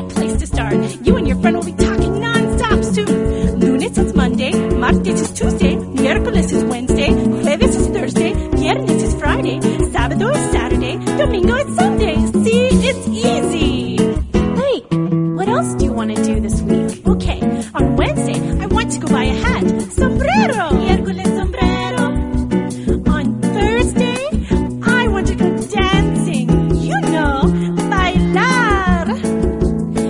great place to start. You and your friend will be talking non-stop soon. Lunes is Monday, martes is Tuesday, miércoles is Wednesday, jueves is Thursday, viernes is Friday, sábado is Saturday, domingo is Sunday. See, it's easy. Wait, what else do you want to do